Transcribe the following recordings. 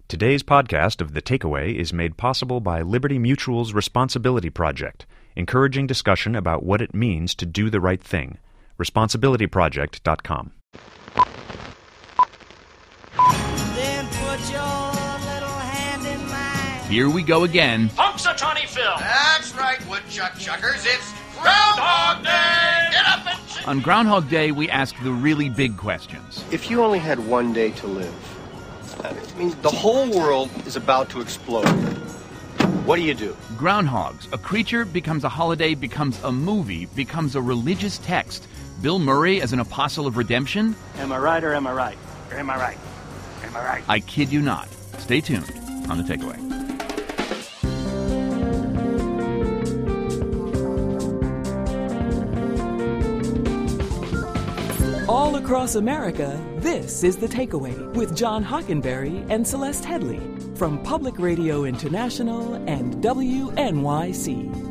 Today's podcast of The Takeaway is made possible by Liberty Mutual's Responsibility Project, encouraging discussion about what it means to do the right thing. ResponsibilityProject.com. Then put your little hand in mine. Here we go again. Punxsutawney Phil. That's right, woodchuck chuckers. It's Groundhog Day! Get up and sing! On Groundhog Day, we ask the really big questions. If you only had one day to live, it means the whole world is about to explode. What do you do? Groundhogs. A creature becomes a holiday, becomes a movie, becomes a religious text. Bill Murray as an apostle of redemption? Am I right or am I right? Or am I right? Am I right? I kid you not. Stay tuned on The Takeaway. All across America, this is The Takeaway with John Hockenberry and Celeste Headley from Public Radio International and WNYC.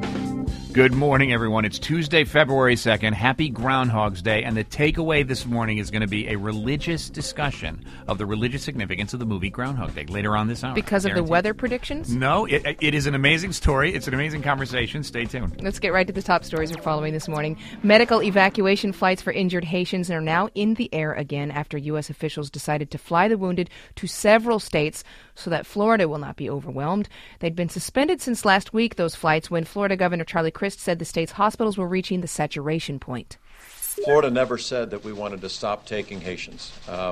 Good morning, everyone. It's Tuesday, February 2nd. Happy Groundhog's Day. And the takeaway this morning is going to be a religious discussion of the religious significance of the movie Groundhog Day later on this hour. Because of the weather predictions? No, it is an amazing story. It's an amazing conversation. Stay tuned. Let's get right to the top stories we're following this morning. Medical evacuation flights for injured Haitians are now in the air again after U.S. officials decided to fly the wounded to several states so that Florida will not be overwhelmed. They'd been suspended since last week, those flights, when Florida Governor Charlie Crist said the state's hospitals were reaching the saturation point. Florida never said that we wanted to stop taking Haitians.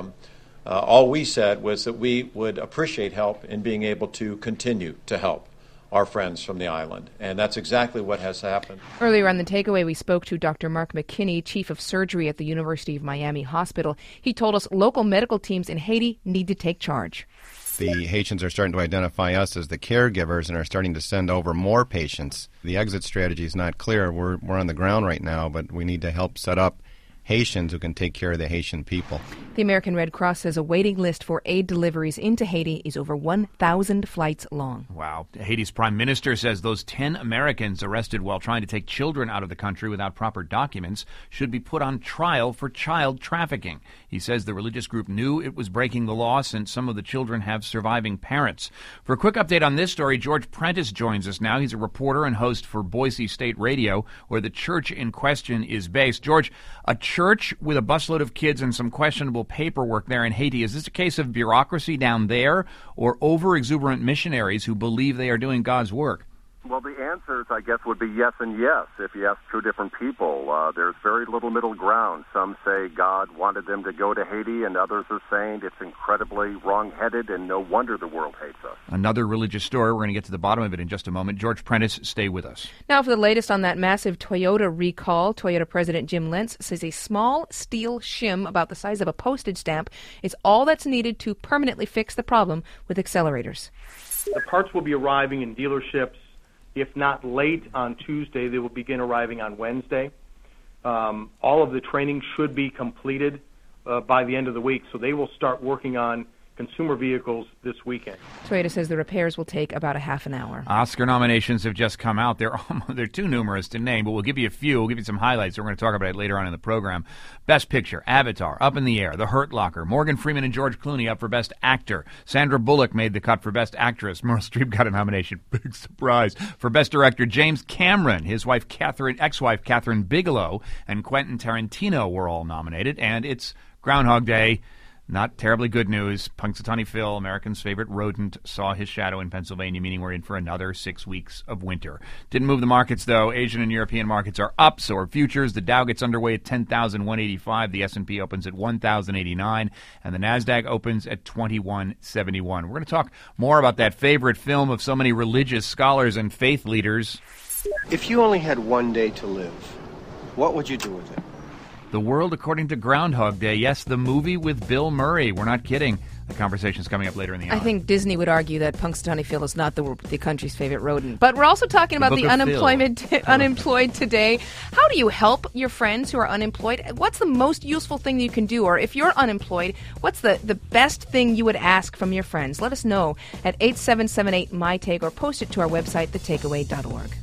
All we said was that we would appreciate help in being able to continue to help our friends from the island. And that's exactly what has happened. Earlier on The Takeaway, we spoke to Dr. Mark McKinney, chief of surgery at the University of Miami Hospital. He told us local medical teams in Haiti need to take charge. The Haitians are starting to identify us as the caregivers and are starting to send over more patients. The exit strategy is not clear. We're on the ground right now, but we need to help set up Haitians who can take care of the Haitian people. The American Red Cross says a waiting list for aid deliveries into Haiti is over 1,000 flights long. Wow. Haiti's prime minister says those 10 Americans arrested while trying to take children out of the country without proper documents should be put on trial for child trafficking. He says the religious group knew it was breaking the law since some of the children have surviving parents. For a quick update on this story, George Prentice joins us now. He's a reporter and host for Boise State Radio, where the church in question is based. George, a church with a busload of kids and some questionable paperwork there in Haiti. Is this a case of bureaucracy down there or over-exuberant missionaries who believe they are doing God's work? Well, the answers, I guess, would be yes and yes if you ask two different people. There's very little middle ground. Some say God wanted them to go to Haiti, and others are saying it's incredibly wrong-headed, and no wonder the world hates us. Another religious story. We're going to get to the bottom of it in just a moment. George Prentice, stay with us. Now for the latest on that massive Toyota recall, Toyota President Jim Lentz says a small steel shim about the size of a postage stamp is all that's needed to permanently fix the problem with accelerators. The parts will be arriving in dealerships. If not late on Tuesday, they will begin arriving on Wednesday. All of the training should be completed by the end of the week, so they will start working on consumer vehicles this weekend. Toyota says the repairs will take about a half an hour. Oscar nominations have just come out. They're too numerous to name, but we'll give you a few. We'll give you some highlights. We're going to talk about it later on in the program. Best Picture, Avatar, Up in the Air, The Hurt Locker, Morgan Freeman and George Clooney up for Best Actor. Sandra Bullock made the cut for Best Actress. Meryl Streep got a nomination. Big surprise. For Best Director, James Cameron, his ex-wife Catherine Bigelow, and Quentin Tarantino were all nominated. And it's Groundhog Day. Not terribly good news. Punxsutawney Phil, American's favorite rodent, saw his shadow in Pennsylvania, meaning we're in for another 6 weeks of winter. Didn't move the markets, though. Asian and European markets are up, so are futures. The Dow gets underway at 10,185. The S&P opens at 1,089. And the NASDAQ opens at 2171. We're going to talk more about that favorite film of so many religious scholars and faith leaders. If you only had one day to live, what would you do with it? The World According to Groundhog Day. Yes, the movie with Bill Murray. We're not kidding. The conversation's coming up later in the hour. I think Disney would argue that Punxsutawney Phil is not the country's favorite rodent. But we're also talking about the unemployed today. How do you help your friends who are unemployed? What's the most useful thing you can do? Or if you're unemployed, what's the best thing you would ask from your friends? Let us know at 8778-MyTake or post it to our website, thetakeaway.org.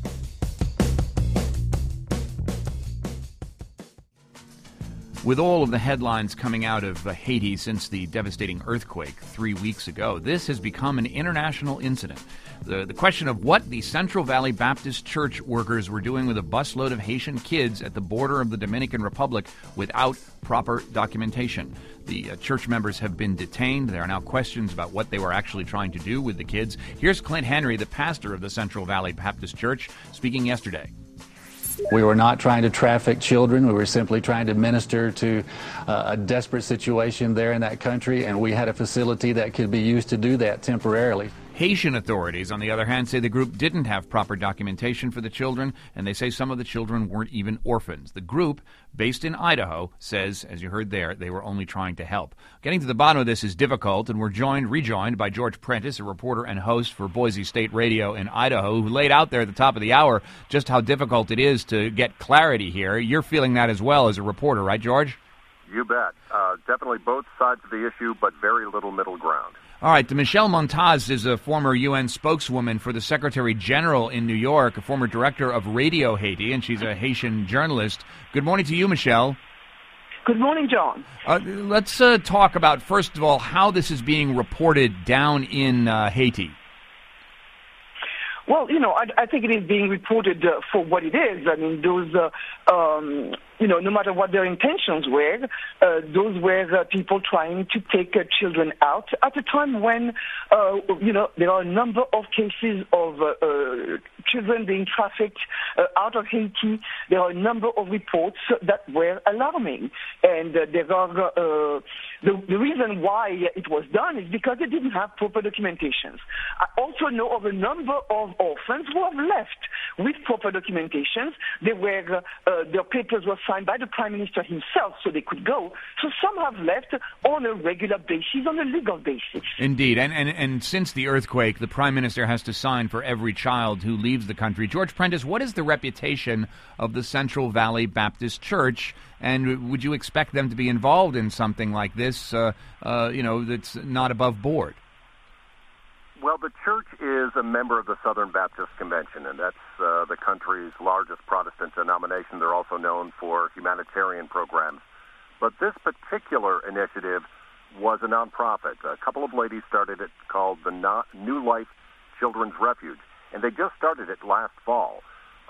With all of the headlines coming out of Haiti since the devastating earthquake 3 weeks ago, this has become an international incident. The question of what the Central Valley Baptist Church workers were doing with a busload of Haitian kids at the border of the Dominican Republic without proper documentation. The church members have been detained. There are now questions about what they were actually trying to do with the kids. Here's Clint Henry, the pastor of the Central Valley Baptist Church, speaking yesterday. We were not trying to traffic children. We were simply trying to minister to a desperate situation there in that country, and we had a facility that could be used to do that temporarily. Haitian authorities, on the other hand, say the group didn't have proper documentation for the children, and they say some of the children weren't even orphans. The group, based in Idaho, says, as you heard there, they were only trying to help. Getting to the bottom of this is difficult, and we're rejoined by George Prentice, a reporter and host for Boise State Radio in Idaho, who laid out there at the top of the hour just how difficult it is to get clarity here. You're feeling that as well as a reporter, right, George? You bet. Definitely both sides of the issue, but very little middle ground. All right, Michelle Montaz is a former UN spokeswoman for the Secretary General in New York, a former director of Radio Haiti, and she's a Haitian journalist. Good morning to you, Michelle. Good morning, John. Let's talk about, first of all, how this is being reported down in Haiti. Well, I think it is being reported for what it is. I mean, those, no matter what their intentions were, those were people trying to take children out at a time when, there are a number of cases of children being trafficked out of Haiti. There are a number of reports that were alarming. And there are the reason why it was done is because they didn't have proper documentations. I also know of a number of orphans who have left with proper documentations. Their papers were signed by the Prime Minister himself so they could go. So some have left on a regular basis, on a legal basis. Indeed. And since the earthquake, the Prime Minister has to sign for every child who leaves the country. George Prentice, what is the reputation of the Central Valley Baptist Church? And would you expect them to be involved in something like this, that's not above board? Well, the church is a member of the Southern Baptist Convention, and that's the country's largest Protestant denomination. They're also known for humanitarian programs. But this particular initiative was a nonprofit. A couple of ladies started it called the New Life Children's Refuge, and they just started it last fall.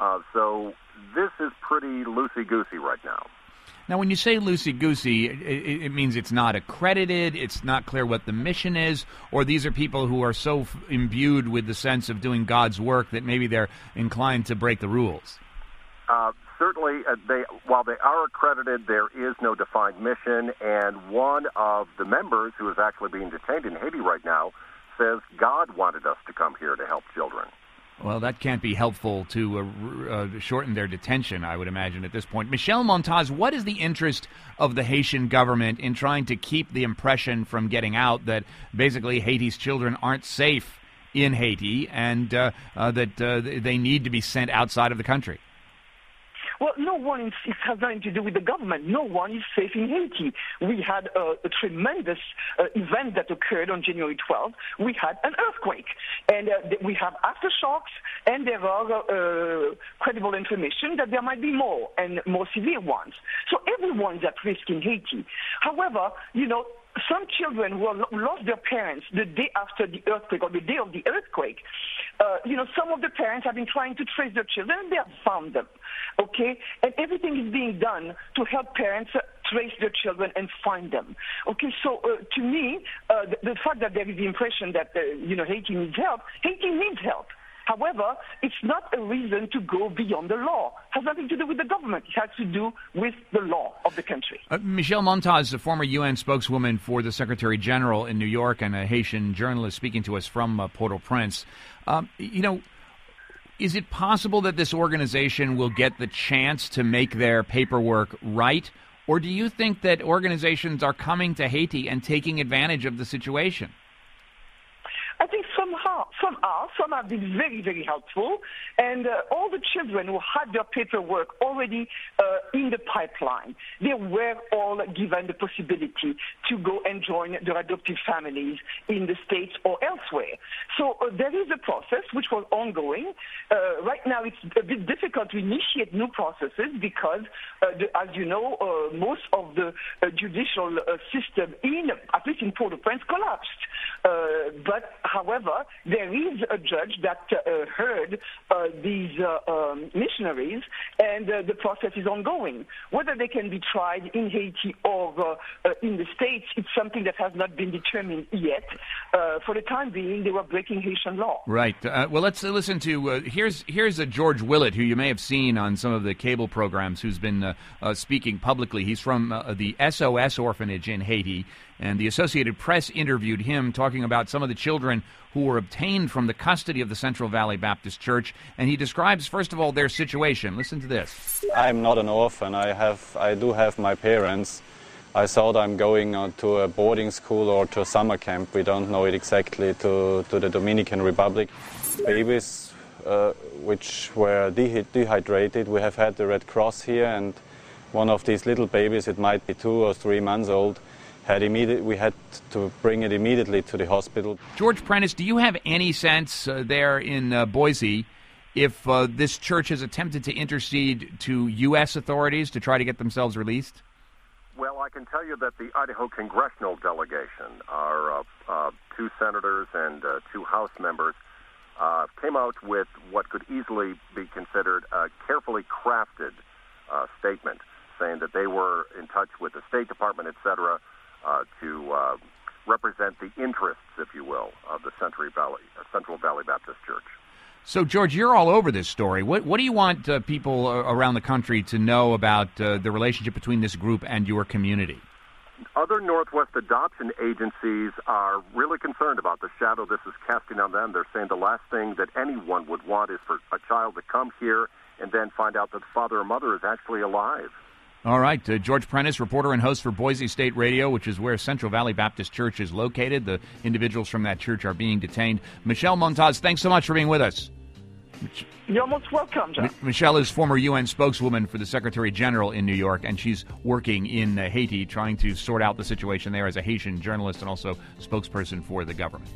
So this is pretty loosey-goosey right now. Now, when you say loosey-goosey, it means it's not accredited, it's not clear what the mission is, or these are people who are so imbued with the sense of doing God's work that maybe they're inclined to break the rules? Certainly, while they are accredited, there is no defined mission, and one of the members who is actually being detained in Haiti right now says God wanted us to come here to help children. Well, that can't be helpful to shorten their detention, I would imagine, at this point. Michelle Montaz, what is the interest of the Haitian government in trying to keep the impression from getting out that basically Haiti's children aren't safe in Haiti and that they need to be sent outside of the country? Well, it has nothing to do with the government. No one is safe in Haiti. We had a tremendous event that occurred on January 12th. We had an earthquake. And we have aftershocks, and there are credible information that there might be more, and more severe ones. So everyone is at risk in Haiti. However, some children who lost their parents the day after the earthquake or the day of the earthquake, some of the parents have been trying to trace their children and they have found them, okay? And everything is being done to help parents trace their children and find them, okay? So to me, the fact that there is the impression that, Haiti needs help. However, it's not a reason to go beyond the law. It has nothing to do with the government. It has to do with the law of the country. Michelle Montaz, a former UN spokeswoman for the Secretary General in New York and a Haitian journalist speaking to us from Port-au-Prince. Is it possible that this organization will get the chance to make their paperwork right? Or do you think that organizations are coming to Haiti and taking advantage of the situation? I think Some have been very, very helpful. And all the children who had their paperwork already in the pipeline, they were all given the possibility to go and join their adoptive families in the States or elsewhere. So there is a process which was ongoing. Right now it's a bit difficult to initiate new processes because, as you know, most of the judicial system, at least in Port-au-Prince, collapsed. But, however, there is a judge that heard these missionaries, and the process is ongoing. Whether they can be tried in Haiti or in the States, it's something that has not been determined yet. For the time being, they were breaking Haitian law. Right. Well, let's listen to, here's a George Willett, who you may have seen on some of the cable programs, who's been speaking publicly. He's from the SOS orphanage in Haiti, and the Associated Press interviewed him talking about some of the children who were obtained from the custody of the Central Valley Baptist Church, and he describes, first of all, their situation. Listen to this. I'm not an orphan. I do have my parents. I thought I'm going to a boarding school or to a summer camp. We don't know it exactly, to the Dominican Republic. Babies which were dehydrated. We have had the Red Cross here, and one of these little babies, it might be 2 or 3 months old, we had to bring it immediately to the hospital. George Prentice, do you have any sense there in Boise if this church has attempted to intercede to U.S. authorities to try to get themselves released? Well, I can tell you that the Idaho congressional delegation, our 2 senators and 2 House members, came out with what could easily be considered a carefully crafted statement, saying that they were in touch with the State Department, etc., to represent the interests, if you will, of the Central Valley Baptist Church. So, George, you're all over this story. What do you want people around the country to know about the relationship between this group and your community? Other Northwest adoption agencies are really concerned about the shadow this is casting on them. They're saying the last thing that anyone would want is for a child to come here and then find out that the father or mother is actually alive. All right. George Prentice, reporter and host for Boise State Radio, which is where Central Valley Baptist Church is located. The individuals from that church are being detained. Michelle Montaz, thanks so much for being with us. You're most welcome, John. Michelle is former UN spokeswoman for the Secretary General in New York, and she's working in Haiti trying to sort out the situation there as a Haitian journalist and also spokesperson for the government.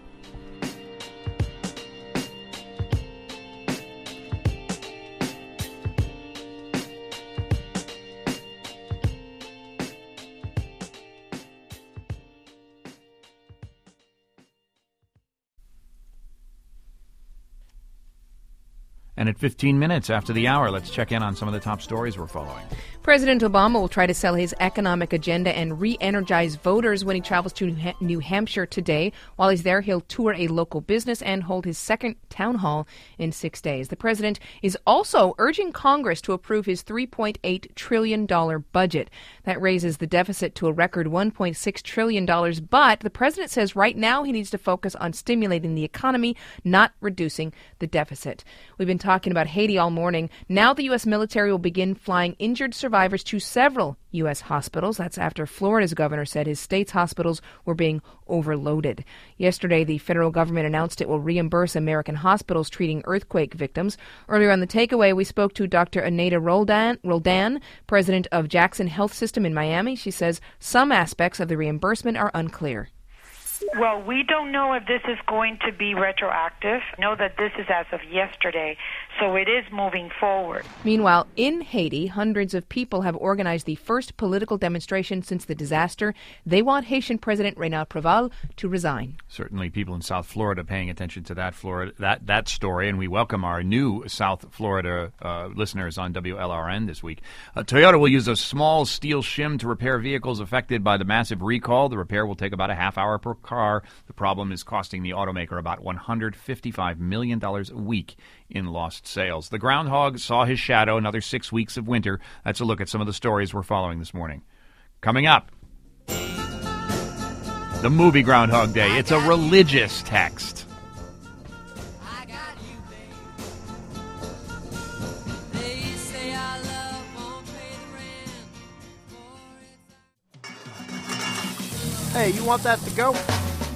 And at 15 minutes after the hour, let's check in on some of the top stories we're following. President Obama will try to sell his economic agenda and re-energize voters when he travels to New Hampshire today. While he's there, he'll tour a local business and hold his second town hall in 6 days. The president is also urging Congress to approve his $3.8 trillion budget. That raises the deficit to a record $1.6 trillion. But the president says right now he needs to focus on stimulating the economy, not reducing the deficit. We've been talking about Haiti all morning. Now the U.S. military will begin flying injured survivors to several U.S. hospitals. That's after Florida's governor said his state's hospitals were being overloaded. Yesterday, the federal government announced it will reimburse American hospitals treating earthquake victims. Earlier on the takeaway, we spoke to Dr. Aneta Roldan, president of Jackson Health System in Miami. She says some aspects of the reimbursement are unclear. Well, we don't know if this is going to be retroactive. Know that this is as of yesterday, so it is moving forward. Meanwhile, in Haiti, hundreds of people have organized the first political demonstration since the disaster. They want Haitian President Reynald Preval to resign. Certainly people in South Florida paying attention to that story, and we welcome our new South Florida listeners on WLRN this week. Toyota will use a small steel shim to repair vehicles affected by the massive recall. The repair will take about a half hour per car. The problem is costing the automaker about $155 million a week in lost sales. The groundhog saw his shadow, another 6 weeks of winter. That's a look at some of the stories we're following this morning. Coming up, the movie Groundhog Day. It's a religious text. Hey, you want that to go?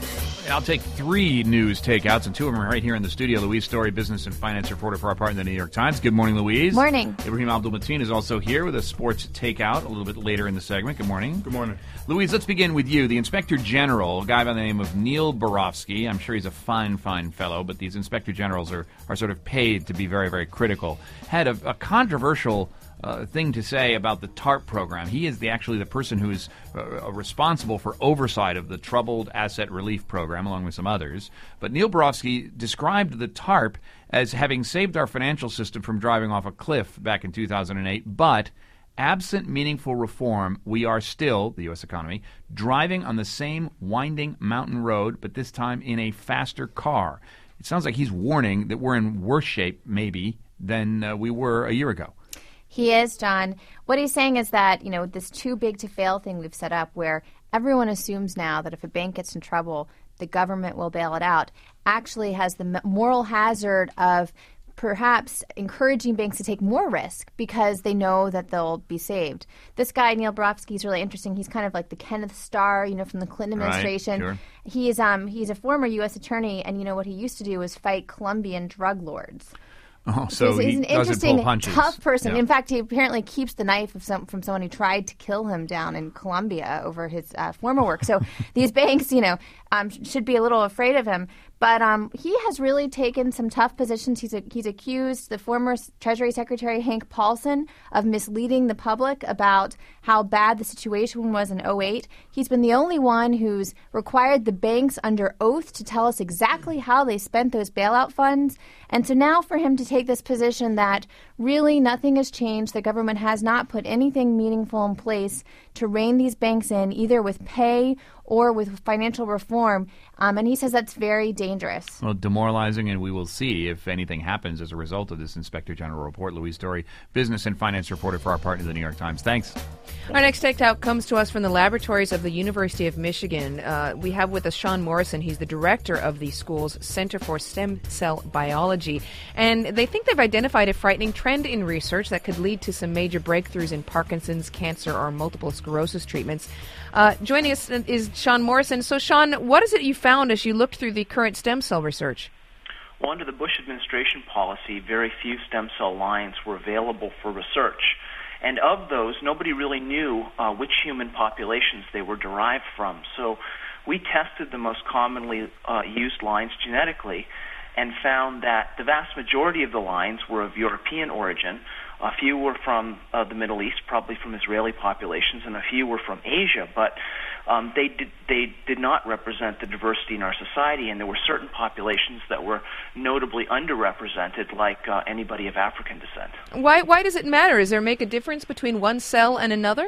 I'll take 3 news takeouts, and 2 of them are right here in the studio. Louise Story, business and finance reporter for our partner, the New York Times. Good morning, Louise. Morning. Ibrahim Abdul-Mateen is also here with a sports takeout a little bit later in the segment. Good morning. Good morning. Louise, let's begin with you. The Inspector General, a guy by the name of Neil Barofsky, I'm sure he's a fine fellow, but these Inspector Generals are sort of paid to be very, very critical, had a controversial thing to say about the TARP program. He is actually the person who is responsible for oversight of the Troubled Asset Relief Program, along with some others. But Neil Barofsky described the TARP as having saved our financial system from driving off a cliff back in 2008, but absent meaningful reform, we are still, the U.S. economy, driving on the same winding mountain road, but this time in a faster car. It sounds like he's warning that we're in worse shape, maybe, than we were a year ago. He is, John. What he's saying is that, this too big to fail thing we've set up where everyone assumes now that if a bank gets in trouble, the government will bail it out, actually has the moral hazard of perhaps encouraging banks to take more risk because they know that they'll be saved. This guy, Neil Barofsky, is really interesting. He's kind of like the Kenneth Starr, from the Clinton administration. Right, sure. He's a former U.S. attorney, and what he used to do was fight Colombian drug lords. Oh, so he's an interesting, tough person. Yeah. In fact, he apparently keeps the knife from someone who tried to kill him down in Colombia over his former work. So these banks, should be a little afraid of him. But he has really taken some tough positions. He's accused the former Treasury Secretary Hank Paulson of misleading the public about how bad the situation was in 2008. He's been the only one who's required the banks under oath to tell us exactly how they spent those bailout funds. And so now for him to take this position that really nothing has changed, the government has not put anything meaningful in place to rein these banks in, either with pay or with financial reform, and he says that's very dangerous. Well, demoralizing, and we will see if anything happens as a result of this Inspector General report. Louise Story, business and finance reporter for our partner, the New York Times. Thanks. Our next takeout comes to us from the laboratories of the University of Michigan. We have with us Sean Morrison. He's the director of the school's Center for Stem Cell Biology, and they think they've identified a frightening trend in research that could lead to some major breakthroughs in Parkinson's, cancer, or multiple sclerosis treatments. Joining us is Sean Morrison. So, Sean, what is it you found as you looked through the current stem cell research? Well, under the Bush administration policy, very few stem cell lines were available for research. And of those, nobody really knew which human populations they were derived from. So we tested the most commonly used lines genetically and found that the vast majority of the lines were of European origin. A few were from the Middle East, probably from Israeli populations, and a few were from Asia. But they did not represent the diversity in our society, and there were certain populations that were notably underrepresented, like anybody of African descent. Why does it matter? Does there make a difference between one cell and another?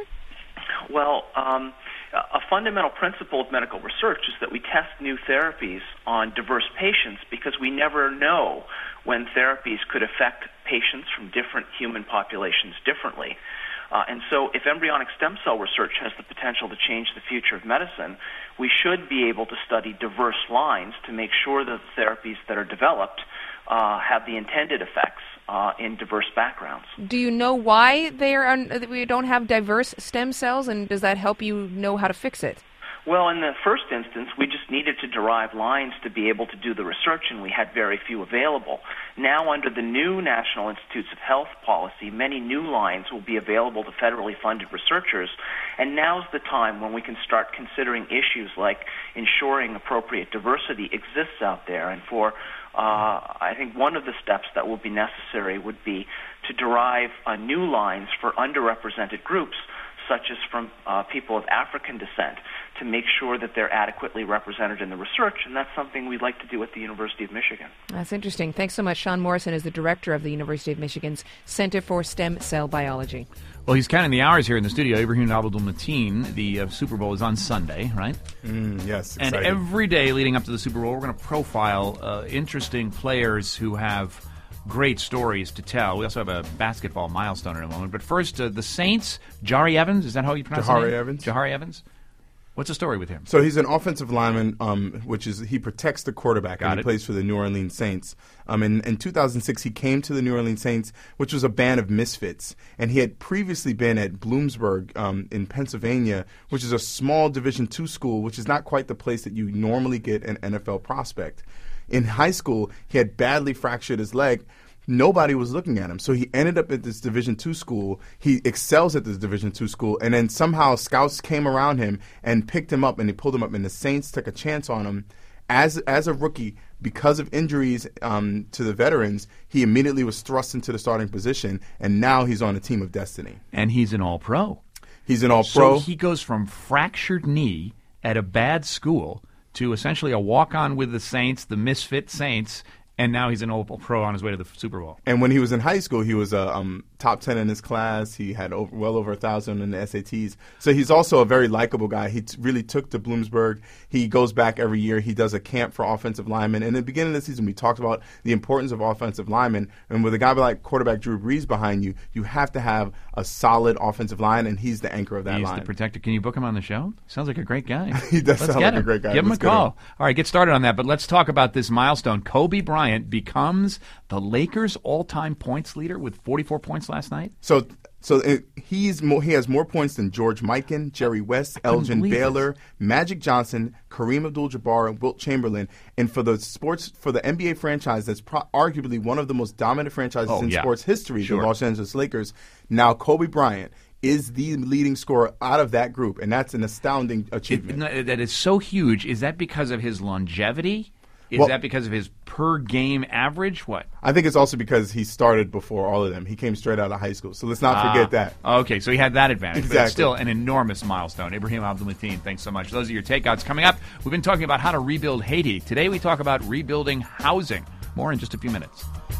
Well, a fundamental principle of medical research is that we test new therapies on diverse patients because we never know when therapies could affect patients from different human populations differently. And so if embryonic stem cell research has the potential to change the future of medicine, we should be able to study diverse lines to make sure that the therapies that are developed have the intended effects in diverse backgrounds. Do you know why we don't have diverse stem cells, and does that help you know how to fix it? Well, in the first instance, we just needed to derive lines to be able to do the research, and we had very few available. Now, under the new National Institutes of Health policy, many new lines will be available to federally funded researchers, and now's the time when we can start considering issues like ensuring appropriate diversity exists out there. And I think one of the steps that will be necessary would be to derive new lines for underrepresented groups, such as from people of African descent, to make sure that they're adequately represented in the research, and that's something we'd like to do at the University of Michigan. That's interesting. Thanks so much. Sean Morrison is the director of the University of Michigan's Center for Stem Cell Biology. Well, he's counting the hours here in the studio. Ibrahim Abdul-Mateen, the Super Bowl is on Sunday, right? Yes, and exciting. Every day leading up to the Super Bowl, we're going to profile interesting players who have great stories to tell. We also have a basketball milestone in a moment. But first, the Saints, Jahri Evans, is that how you pronounce it? Jahri Evans. Jahri Evans. What's the story with him? So he's an offensive lineman, which is he protects the quarterback, and he plays for the New Orleans Saints. In 2006, he came to the New Orleans Saints, which was a band of misfits, and he had previously been at Bloomsburg in Pennsylvania, which is a small Division II school, which is not quite the place that you normally get an NFL prospect. In high school, he had badly fractured his leg. Nobody was looking at him. So he ended up at this Division II school. He excels at this Division II school. And then somehow scouts came around him and picked him up, and they pulled him up. And the Saints took a chance on him. As a rookie, because of injuries to the veterans, he immediately was thrust into the starting position. And now he's on a team of destiny. And he's an all-pro. He's an all-pro. So he goes from fractured knee at a bad school to essentially a walk-on with the Saints, the misfit Saints, and now he's an all-pro on his way to the Super Bowl. And when he was in high school, he was top 10 in his class. He had well over 1,000 in the SATs. So he's also a very likable guy. He really took to Bloomsburg. He goes back every year. He does a camp for offensive linemen. And in the beginning of the season, we talked about the importance of offensive linemen. And with a guy like quarterback Drew Brees behind you, you have to have a solid offensive line, and he's the anchor of that line. He's the protector. Can you book him on the show? Sounds like a great guy. He does sound like a great guy. Give him a call. All right, get started on that. But let's talk about this milestone. Kobe Bryant becomes the Lakers' all-time points leader with 44 points last night. So he has more points than George Mikan, Jerry West, Elgin Baylor, Magic Johnson, Kareem Abdul-Jabbar, and Wilt Chamberlain. And for the NBA franchise that's arguably one of the most dominant franchises in sports history, the Los Angeles Lakers, now Kobe Bryant is the leading scorer out of that group, and that's an astounding achievement. That is so huge. Is that because of his longevity? Is that because of his per-game average? What? I think it's also because he started before all of them. He came straight out of high school, so let's not forget that. Okay, so he had that advantage. Exactly. But it's still an enormous milestone. Ibrahim Abdul-Mateen, thanks so much. Those are your takeouts. Coming up, we've been talking about how to rebuild Haiti. Today we talk about rebuilding housing. More in just a few minutes.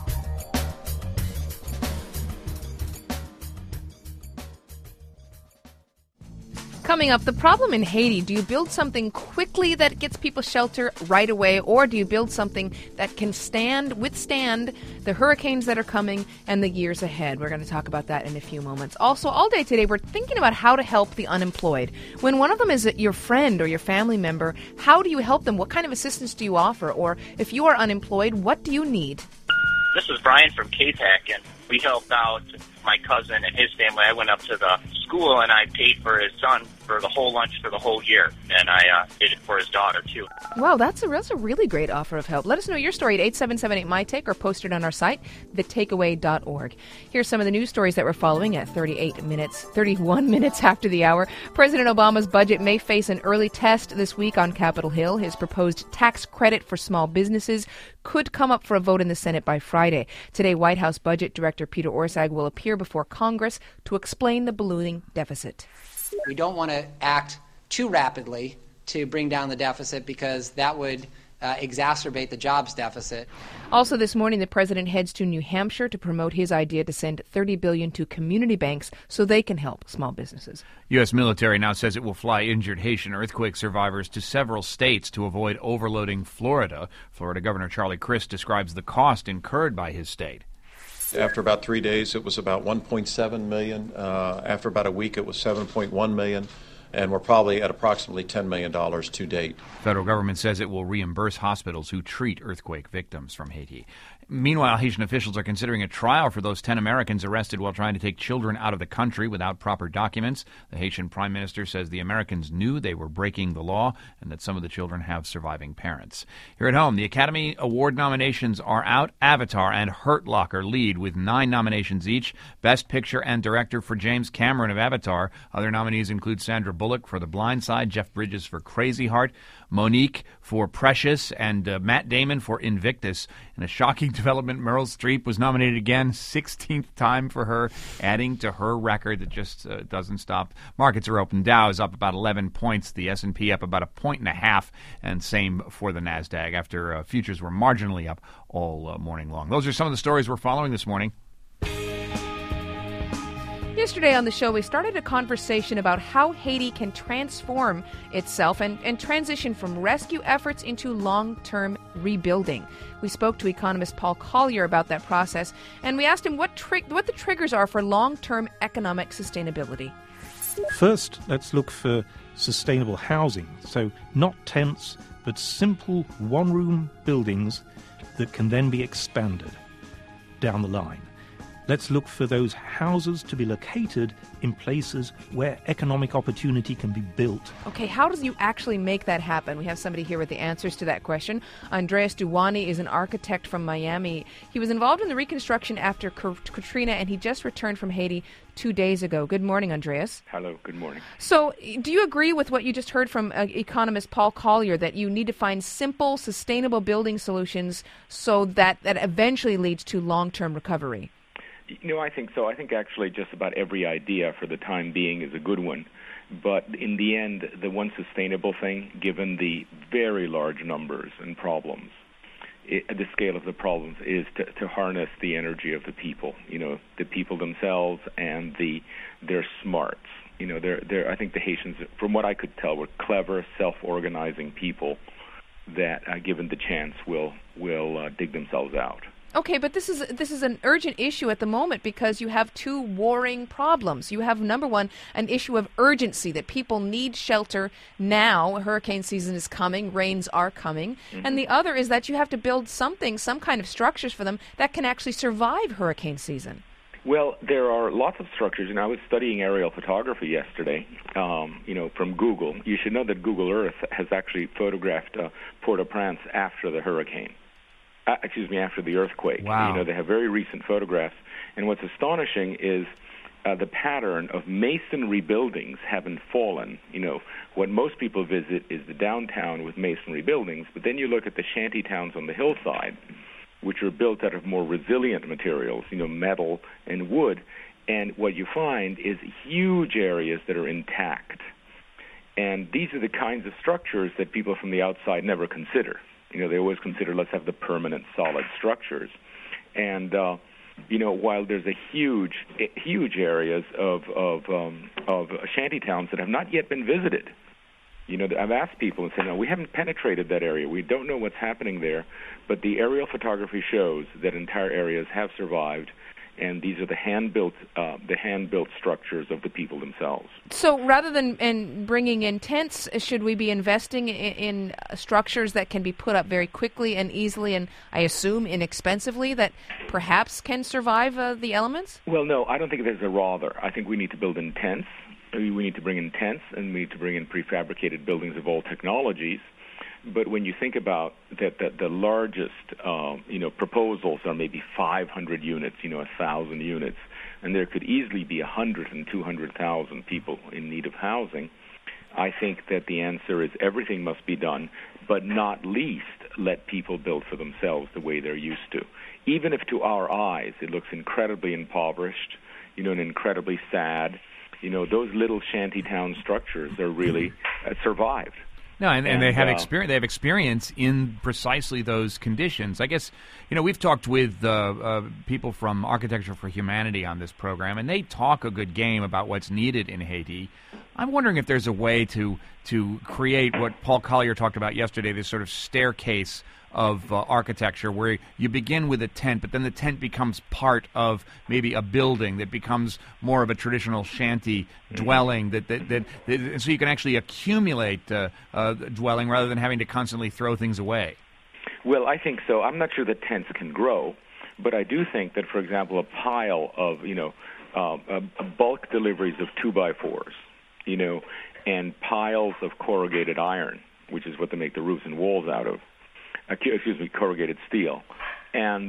Coming up, the problem in Haiti. Do you build something quickly that gets people shelter right away, or do you build something that can withstand the hurricanes that are coming and the years ahead? We're going to talk about that in a few moments. Also, all day today, we're thinking about how to help the unemployed. When one of them is your friend or your family member, how do you help them? What kind of assistance do you offer? Or if you are unemployed, what do you need? This is Brian from K-Tech, and we helped out my cousin and his family. I went up to the school, and I paid for his son for the whole lunch for the whole year, and I did it for his daughter, too. Wow, that's a really great offer of help. Let us know your story at 877-8MyTake or post it on our site, thetakeaway.org. Here's some of the news stories that we're following at 31 minutes after the hour. President Obama's budget may face an early test this week on Capitol Hill. His proposed tax credit for small businesses could come up for a vote in the Senate by Friday. Today, White House Budget Director Peter Orszag will appear before Congress to explain the ballooning deficit. We don't want to act too rapidly to bring down the deficit because that would exacerbate the jobs deficit. Also this morning, the president heads to New Hampshire to promote his idea to send $30 billion to community banks so they can help small businesses. U.S. military now says it will fly injured Haitian earthquake survivors to several states to avoid overloading Florida. Florida Governor Charlie Crist describes the cost incurred by his state. After about 3 days, it was about $1.7 million. After about a week, it was $7.1 million. And we're probably at approximately $10 million to date. Federal government says it will reimburse hospitals who treat earthquake victims from Haiti. Meanwhile, Haitian officials are considering a trial for those 10 Americans arrested while trying to take children out of the country without proper documents. The Haitian prime minister says the Americans knew they were breaking the law and that some of the children have surviving parents. Here at home, the Academy Award nominations are out. Avatar and Hurt Locker lead with 9 nominations each. Best Picture and Director for James Cameron of Avatar. Other nominees include Sandra Bullock for The Blind Side, Jeff Bridges for Crazy Heart, Monique for Precious, and Matt Damon for Invictus. In a shocking development, Meryl Streep was nominated again, 16th time for her, adding to her record that just doesn't stop. Markets are open. Dow is up about 11 points. The S&P up about 1.5, and same for the NASDAQ after futures were marginally up all morning long. Those are some of the stories we're following this morning. Yesterday on the show, we started a conversation about how Haiti can transform itself and transition from rescue efforts into long-term rebuilding. We spoke to economist Paul Collier about that process, and we asked him what the triggers are for long-term economic sustainability. First, let's look for sustainable housing. So not tents, but simple one-room buildings that can then be expanded down the line. Let's look for those houses to be located in places where economic opportunity can be built. Okay, how does you actually make that happen? We have somebody here with the answers to that question. Andreas Duwani is an architect from Miami. He was involved in the reconstruction after Katrina, and he just returned from Haiti 2 days ago. Good morning, Andreas. Hello, good morning. So, do you agree with what you just heard from economist Paul Collier, that you need to find simple, sustainable building solutions so that eventually leads to long-term recovery? I think so. I think actually just about every idea for the time being is a good one. But in the end, the one sustainable thing, given the very large numbers and problems, the scale of the problems, is to harness the energy of the people, the people themselves and their smarts. I think the Haitians, from what I could tell, were clever, self-organizing people that, given the chance, will dig themselves out. Okay, but this is an urgent issue at the moment because you have two warring problems. You have, number one, an issue of urgency, that people need shelter now. Hurricane season is coming, rains are coming. Mm-hmm. And the other is that you have to build some kind of structures for them that can actually survive hurricane season. Well, there are lots of structures, and I was studying aerial photography yesterday, from Google. You should know that Google Earth has actually photographed Port-au-Prince after the hurricane. After the earthquake. Wow. They have very recent photographs. And what's astonishing is the pattern of masonry buildings haven't fallen. What most people visit is the downtown with masonry buildings, but then you look at the shanty towns on the hillside, which are built out of more resilient materials, metal and wood, and what you find is huge areas that are intact. And these are the kinds of structures that people from the outside never consider. They always consider, let's have the permanent, solid structures. And, while there's a huge areas of shanty towns that have not yet been visited. I've asked people and said, no, we haven't penetrated that area. We don't know what's happening there. But the aerial photography shows that entire areas have survived, and these are the hand-built structures of the people themselves. So rather than bringing in tents, should we be investing in structures that can be put up very quickly and easily, and I assume inexpensively, that perhaps can survive the elements? Well, no, I don't think there's a rather. I think we need to build in tents. We need to bring in tents, and we need to bring in prefabricated buildings of all technologies. But when you think about that, the largest, proposals are maybe 500 units, 1,000 units, and there could easily be 100 and 200,000 people in need of housing. I think that the answer is everything must be done, but not least let people build for themselves the way they're used to. Even if to our eyes it looks incredibly impoverished, and incredibly sad, those little shantytown structures are really survived. No, and they have experience. They have experience in precisely those conditions. I guess we've talked with people from Architecture for Humanity on this program, and they talk a good game about what's needed in Haiti. I'm wondering if there's a way to create what Paul Collier talked about yesterday, this sort of staircase of architecture where you begin with a tent, but then the tent becomes part of maybe a building that becomes more of a traditional shanty dwelling, so you can actually accumulate dwelling rather than having to constantly throw things away. Well, I think so. I'm not sure that tents can grow, but I do think that, for example, a pile of, bulk deliveries of 2x4s, and piles of corrugated iron, which is what they make the roofs and walls out of, corrugated steel, and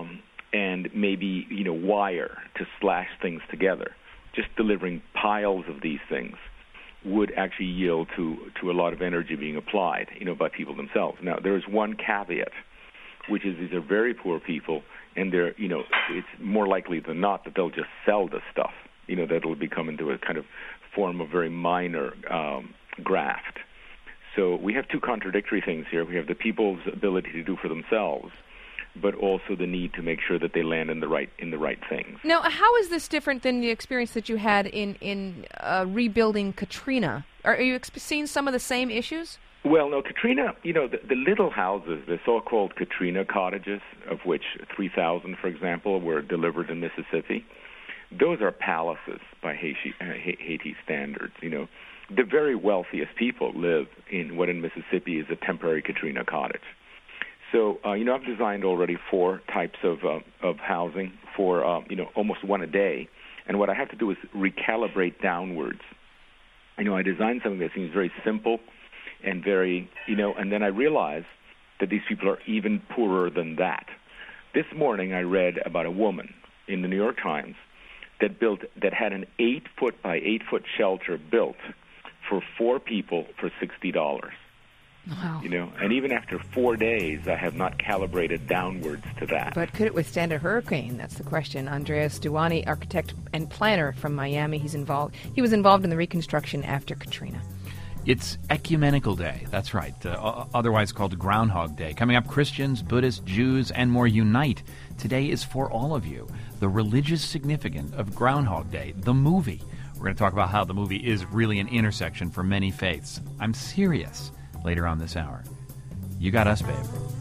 maybe wire to slash things together. Just delivering piles of these things would actually yield to a lot of energy being applied, by people themselves. Now, there is one caveat, which is these are very poor people, and they're, it's more likely than not that they'll just sell the stuff, that it'll become into a kind of form of very minor graft. So we have two contradictory things here. We have the people's ability to do for themselves, but also the need to make sure that they land in the right things. Now, how is this different than the experience that you had in rebuilding Katrina? Are you seeing some of the same issues? Well, no, Katrina, the little houses, the so-called Katrina cottages, of which 3,000, for example, were delivered in Mississippi, those are palaces by Haiti standards, the very wealthiest people live in what in Mississippi is a temporary Katrina cottage. So, I've designed already 4 types of housing for, almost one a day. And what I have to do is recalibrate downwards. I designed something that seems very simple and very, and then I realized that these people are even poorer than that. This morning I read about a woman in the New York Times that had an 8-foot by 8-foot shelter built for 4 people for $60. Wow. And even after 4 days, I have not calibrated downwards to that. But could it withstand a hurricane? That's the question. Andreas Duani, architect and planner from Miami, he was involved in the reconstruction after Katrina. It's Ecumenical Day. That's right. Otherwise called Groundhog Day. Coming up, Christians, Buddhists, Jews, and more unite. Today is for all of you. The religious significance of Groundhog Day, the movie. We're going to talk about how the movie is really an intersection for many faiths. I'm serious. Later on this hour. You got us, babe.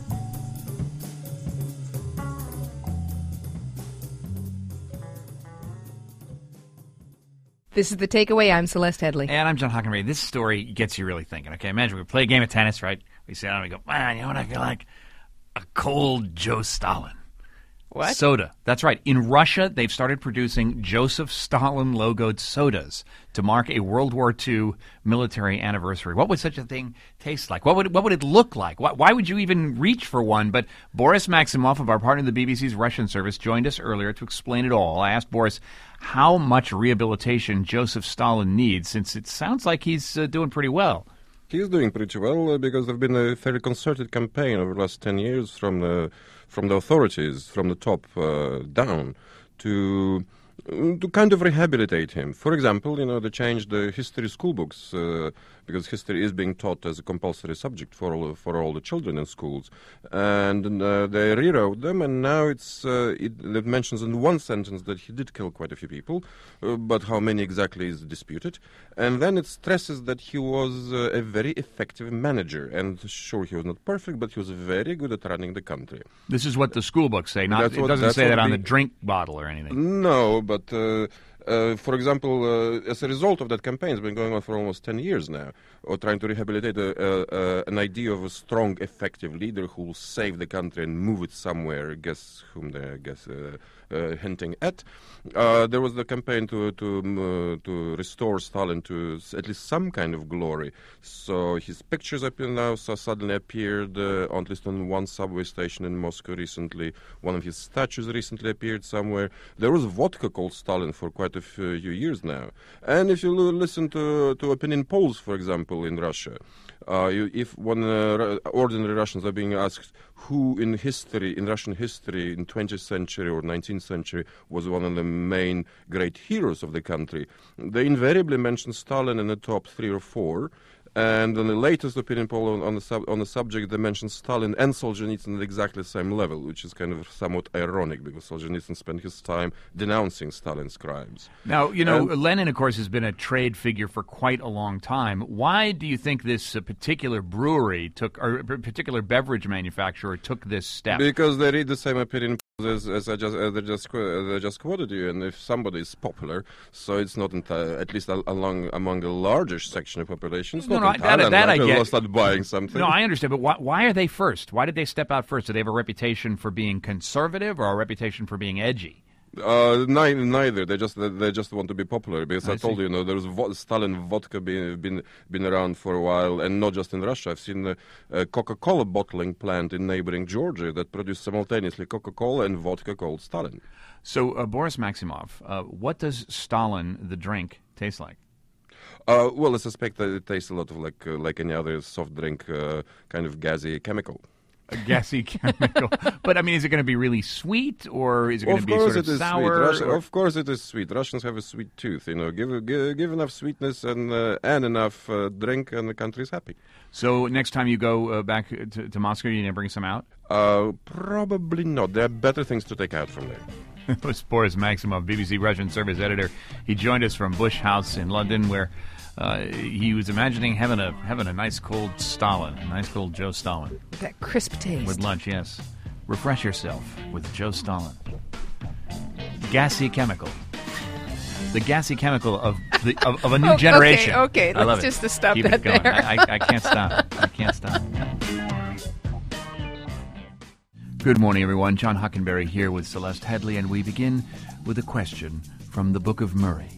This is The Takeaway. I'm Celeste Headley. And I'm John Hockenberry. This story gets you really thinking. Okay, imagine we play a game of tennis, right? We sit down and we go, man, you know what I feel like? A cold Joe Stalin. What? Soda. That's right. In Russia, they've started producing Joseph Stalin logoed sodas to mark a World War II military anniversary. What would such a thing taste like? What would it look like? Why would you even reach for one? But Boris Maximov of our partner, the BBC's Russian service, joined us earlier to explain it all. I asked Boris how much rehabilitation Joseph Stalin needs, since it sounds like he's doing pretty well. He's doing pretty well because there's been a very concerted campaign over the last 10 years from the authorities, from the top down, to kind of rehabilitate him. For example, they changed the history school books because history is being taught as a compulsory subject for all the children in schools, and they rewrote them, and now it mentions in one sentence that he did kill quite a few people, but how many exactly is disputed, and then it stresses that he was a very effective manager, and sure, he was not perfect, but he was very good at running the country. This is what the school books say. It doesn't say that on the drink bottle or anything. No, but for example, as a result of that campaign, it's been going on for almost 10 years now, or trying to rehabilitate an idea of a strong, effective leader who will save the country and move it somewhere. Guess whom they're hinting at. There was the campaign to restore Stalin to at least some kind of glory. So his pictures suddenly appeared at least on one subway station in Moscow recently. One of his statues recently appeared somewhere. There was vodka called Stalin for quite a few years now. And if you listen to opinion polls, for example, in Russia, if ordinary Russians are being asked who in Russian history in 20th century or 19th century was one of the main great heroes of the country, they invariably mention Stalin in the top 3 or 4. And on the latest opinion poll on the subject, they mentioned Stalin and Solzhenitsyn at exactly the same level, which is kind of somewhat ironic because Solzhenitsyn spent his time denouncing Stalin's crimes. Now, Lenin, of course, has been a trade figure for quite a long time. Why do you think this particular brewery or particular beverage manufacturer took this step? Because they read the same opinion as I just quoted you, and if somebody is popular, so it's not at least among a larger section of population. It's not that I get. Start buying something. No, I understand, but why are they first? Why did they step out first? Do they have a reputation for being conservative or a reputation for being edgy? Neither. They just want to be popular because I told you, there's Stalin vodka been around for a while, and not just in Russia. I've seen a Coca-Cola bottling plant in neighboring Georgia that produced simultaneously Coca-Cola and vodka called Stalin. So, Boris Maximov, what does Stalin, the drink, taste like? Well, I suspect that it tastes a lot of like any other soft drink, kind of gassy chemical. A gassy chemical. But, is it going to be really sweet, or is it going to be sort of sour? Of course it is sweet. Russians have a sweet tooth. Give enough sweetness and enough drink, and the country is happy. So next time you go back to Moscow, you're going to bring some out? Probably not. There are better things to take out from there. It was Boris Maximov, BBC Russian service editor. He joined us from Bush House in London, where he was imagining having a nice cold Stalin, a nice cold Joe Stalin. That crisp taste. With lunch, yes. Refresh yourself with Joe Stalin. Gassy chemical. the gassy chemical of a new generation. Okay, I love let's just stop Keep that it going. there. I can't stop. I can't stop. Good morning, everyone. John Hockenberry here with Celeste Headley, and we begin with a question from the Book of Murray.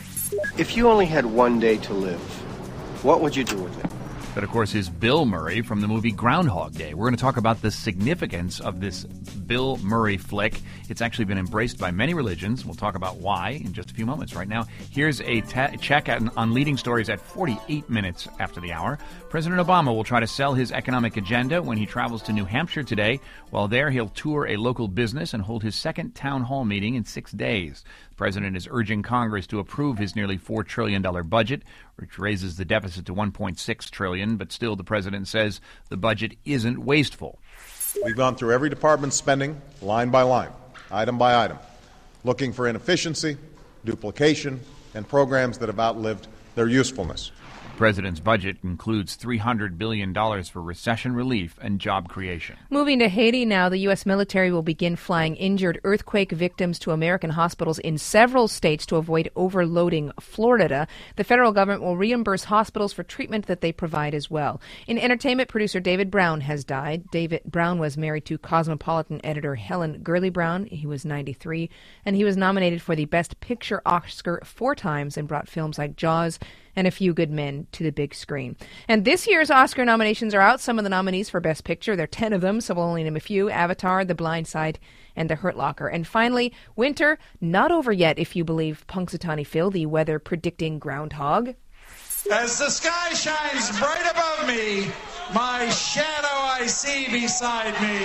If you only had one day to live, what would you do with it? That, of course, is Bill Murray from the movie Groundhog Day. We're going to talk about the significance of this Bill Murray flick. It's actually been embraced by many religions. We'll talk about why in just a few moments. Right now, here's a check on leading stories at 48 minutes after the hour. President Obama will try to sell his economic agenda when he travels to New Hampshire today. While there, he'll tour a local business and hold his second town hall meeting in 6 days. The president is urging Congress to approve his nearly $4 trillion budget, which raises the deficit to $1.6 trillion, but still the president says the budget isn't wasteful. We've gone through every department's spending, line by line, item by item, looking for inefficiency, duplication, and programs that have outlived their usefulness. The president's budget includes $300 billion for recession relief and job creation. Moving to Haiti now, the U.S. military will begin flying injured earthquake victims to American hospitals in several states to avoid overloading Florida. The federal government will reimburse hospitals for treatment that they provide as well. In entertainment, producer David Brown has died. David Brown was married to Cosmopolitan editor Helen Gurley Brown. He was 93, and he was nominated for the Best Picture Oscar 4 times and brought films like Jaws and A Few Good Men to the big screen. And this year's Oscar nominations are out. Some of the nominees for Best Picture, there are 10 of them, so we'll only name a few: Avatar, The Blind Side, and The Hurt Locker. And finally, winter, not over yet if you believe Punxsutawney Phil, the weather predicting groundhog. As the sky shines bright above me, my shadow I see beside me.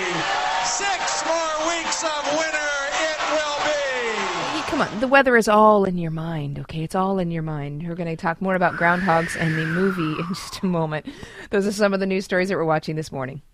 6 more weeks of winter it will be. Come on, the weather is all in your mind, okay? It's all in your mind. We're going to talk more about groundhogs and the movie in just a moment. Those are some of the news stories that we're watching this morning.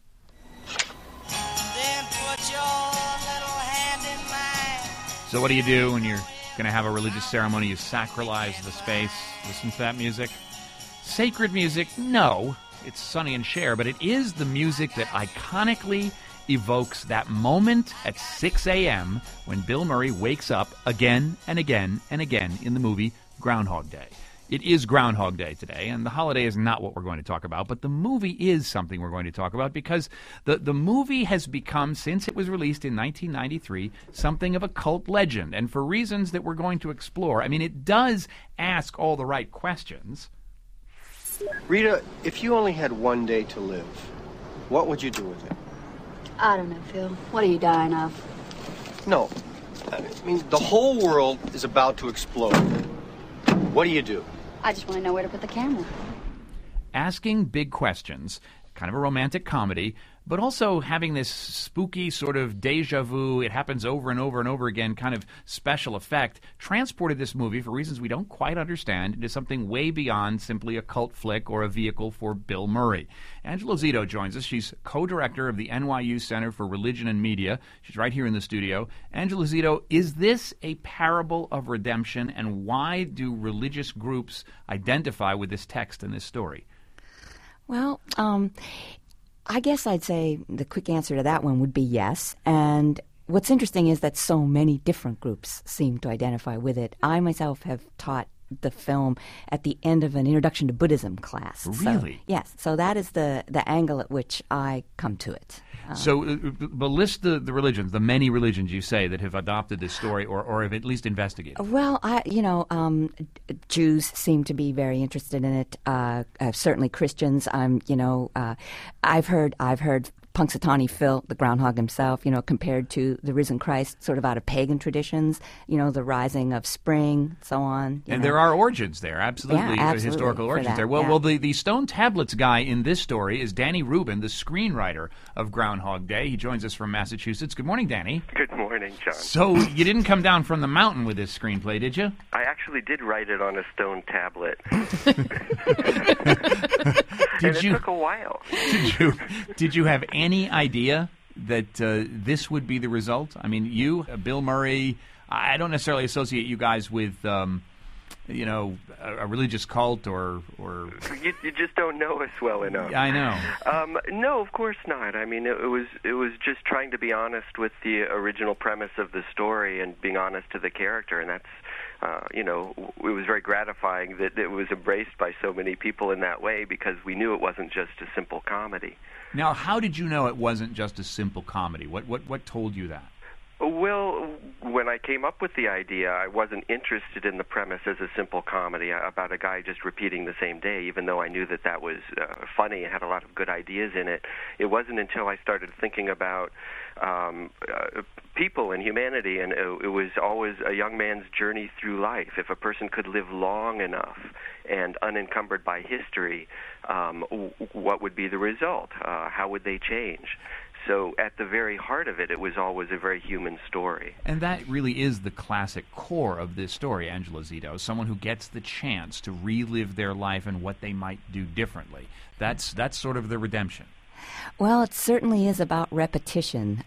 So what do you do when you're going to have a religious ceremony? You sacralize the space. Listen to that music. Sacred music? No. It's Sonny and Cher, but it is the music that iconically evokes that moment at 6 a.m. when Bill Murray wakes up again and again and again in the movie Groundhog Day. It is Groundhog Day today, and the holiday is not what we're going to talk about, but the movie is something we're going to talk about because the movie has become, since it was released in 1993, something of a cult legend, and for reasons that we're going to explore. I mean, it does ask all the right questions. Rita, if you only had one day to live, what would you do with it? I don't know, Phil. What are you dying of? No. I mean, the whole world is about to explode. What do you do? I just want to know where to put the camera. Asking big questions, kind of a romantic comedy, but also having this spooky sort of deja vu, it happens over and over and over again kind of special effect, transported this movie, for reasons we don't quite understand, into something way beyond simply a cult flick or a vehicle for Bill Murray. Angela Zito joins us. She's co-director of the NYU Center for Religion and Media. She's right here in the studio. Angela Zito, is this a parable of redemption, and why do religious groups identify with this text and this story? Well, I guess I'd say the quick answer to that one would be yes. And what's interesting is that so many different groups seem to identify with it. I myself have taught the film at the end of an introduction to Buddhism class. Really? So, yes. So that is the angle at which I come to it. But list the religions, the many religions you say that have adopted this story or have at least investigated. Well, Jews seem to be very interested in it. Certainly Christians. I've heard Punxsutawney Phil, the groundhog himself, compared to the risen Christ, sort of out of pagan traditions, the rising of spring, so on. And there are origins there, absolutely historical origins there. Well, the stone tablets guy in this story is Danny Rubin, the screenwriter of Groundhog Day. He joins us from Massachusetts. Good morning, Danny. Good morning, John. So you didn't come down from the mountain with this screenplay, did you? I actually did write it on a stone tablet. It took a while. Did you have any idea that this would be the result? I mean, you, Bill Murray, I don't necessarily associate you guys with a religious cult or you just don't know us well enough. I know. No, of course not. I mean, it was just trying to be honest with the original premise of the story and being honest to the character, and that's it was very gratifying that it was embraced by so many people in that way, because we knew it wasn't just a simple comedy. Now, how did you know it wasn't just a simple comedy? What told you that? Well, when I came up with the idea, I wasn't interested in the premise as a simple comedy about a guy just repeating the same day, even though I knew that was funny and had a lot of good ideas in it. It wasn't until I started thinking about people and humanity, and it was always a young man's journey through life. If a person could live long enough and unencumbered by history, what would be the result? How would they change? So at the very heart of it, it was always a very human story. And that really is the classic core of this story, Angela Zito, someone who gets the chance to relive their life and what they might do differently. That's sort of the redemption. Well, it certainly is about repetition,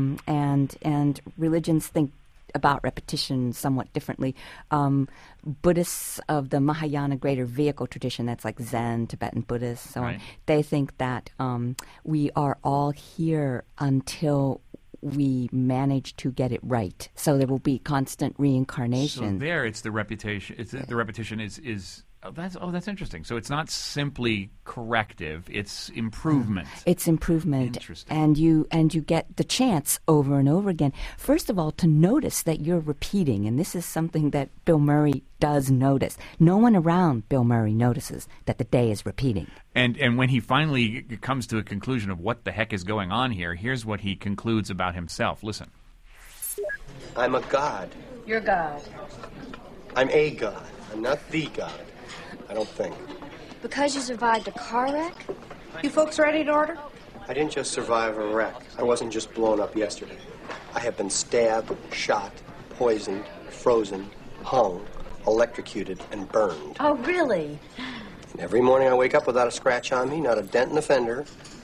and religions think about repetition somewhat differently. Buddhists of the Mahayana greater vehicle tradition, that's like Zen, Tibetan Buddhists, so on, they think that we are all here until we manage to get it right. So there will be constant reincarnation. So there, it's the repetition. The repetition is. That's interesting. So it's not simply corrective; it's improvement. It's improvement. Interesting. And you get the chance over and over again. First of all, to notice that you're repeating, and this is something that Bill Murray does notice. No one around Bill Murray notices that the day is repeating. And when he finally comes to a conclusion of what the heck is going on here, here's what he concludes about himself. Listen. I'm a god. You're God. I'm a god. I'm not the god. I don't think. Because you survived a car wreck? You folks ready to order? I didn't just survive a wreck. I wasn't just blown up yesterday. I have been stabbed, shot, poisoned, frozen, hung, electrocuted, and burned. Oh, really? And every morning I wake up without a scratch on me, not a dent in the fender.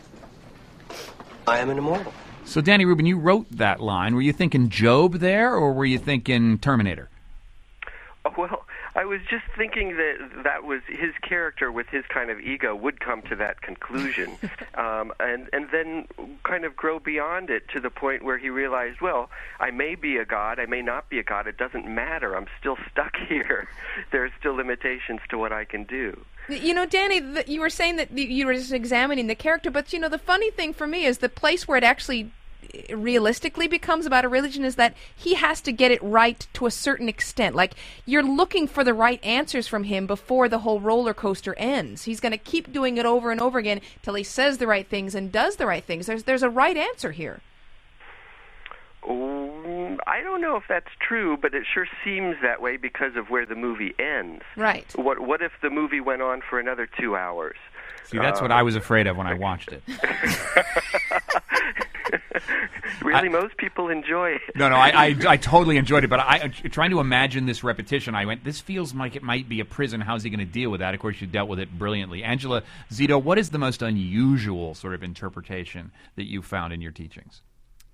I am an immortal. So, Danny Rubin, you wrote that line. Were you thinking Job there, or were you thinking Terminator? Oh, well, I was just thinking that was his character with his kind of ego would come to that conclusion, and then kind of grow beyond it to the point where he realized, well, I may be a god, I may not be a god, it doesn't matter, I'm still stuck here. There are still limitations to what I can do. Danny, you were saying that you were just examining the character, but, the funny thing for me is the place where it actually realistically becomes about a religion is that he has to get it right to a certain extent. Like, you're looking for the right answers from him before the whole roller coaster ends. He's going to keep doing it over and over again till he says the right things and does the right things. There's a right answer here. I don't know if that's true, but it sure seems that way because of where the movie ends. Right. What if the movie went on for another 2 hours? See, that's what I was afraid of when I watched it. Really, most people enjoy it. No, I totally enjoyed it, but trying to imagine this repetition, I went, this feels like it might be a prison. How's he going to deal with that? Of course, you dealt with it brilliantly. Angela Zito, what is the most unusual sort of interpretation that you found in your teachings?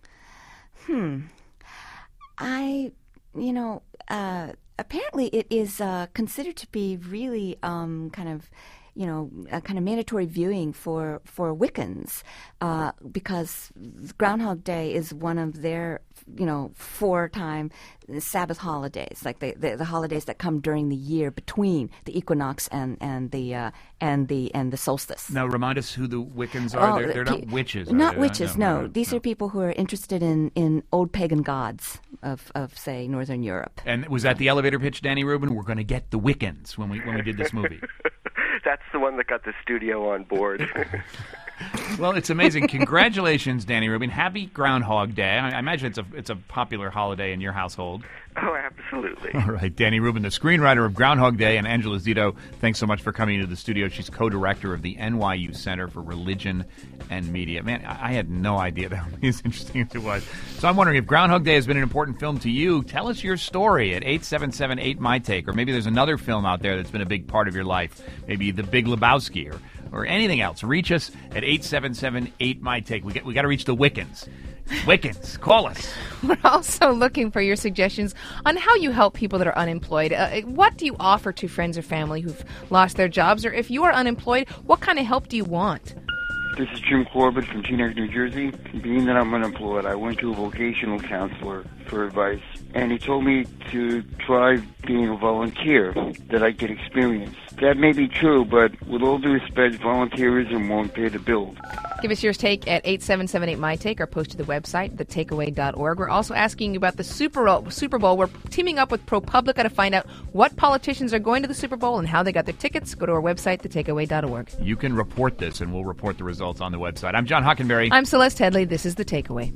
Apparently it is considered to be really kind of mandatory viewing for Wiccans, because Groundhog Day is one of their 4-time Sabbath holidays, like the holidays that come during the year between the equinox and the solstice. Now, remind us who the Wiccans are. They're not witches. Not witches. No, these are people who are interested in old pagan gods of say Northern Europe. And was that the elevator pitch, Danny Rubin? We're going to get the Wiccans when we did this movie. That's the one that got the studio on board. Well, it's amazing. Congratulations, Danny Rubin. Happy Groundhog Day. I imagine it's a popular holiday in your household. Oh, absolutely. All right, Danny Rubin, the screenwriter of Groundhog Day, and Angela Zito, thanks so much for coming into the studio. She's co-director of the NYU Center for Religion and Media. Man, I had no idea that would be as interesting as it was. So I'm wondering if Groundhog Day has been an important film to you. Tell us your story at 877-8MyTake, or maybe there's another film out there that's been a big part of your life, maybe The Big Lebowski or anything else. Reach us at 877-8MyTake. We got to reach the Wiccans. Wiccans, call us. We're also looking for your suggestions on how you help people that are unemployed. What do you offer to friends or family who've lost their jobs? Or if you are unemployed, what kind of help do you want? This is Jim Corbett from Teaneck, New Jersey. Being that I'm unemployed, I went to a vocational counselor for advice, and he told me to try being a volunteer, that I get experience. That may be true, but with all due respect, volunteerism won't pay the bill. Give us your take at 8778-MyTake or post to the website, thetakeaway.org. We're also asking you about the Super Bowl. We're teaming up with ProPublica to find out what politicians are going to the Super Bowl and how they got their tickets. Go to our website, thetakeaway.org. You can report this, and we'll report the results on the website. I'm John Hockenberry. I'm Celeste Headley. This is The Takeaway.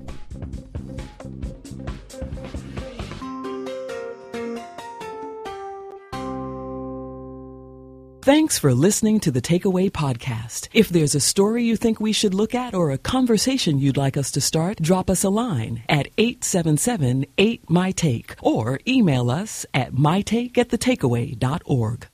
Thanks for listening to the Takeaway podcast. If there's a story you think we should look at or a conversation you'd like us to start, drop us a line at 877-8MyTake or email us at mytake@thetakeaway.org.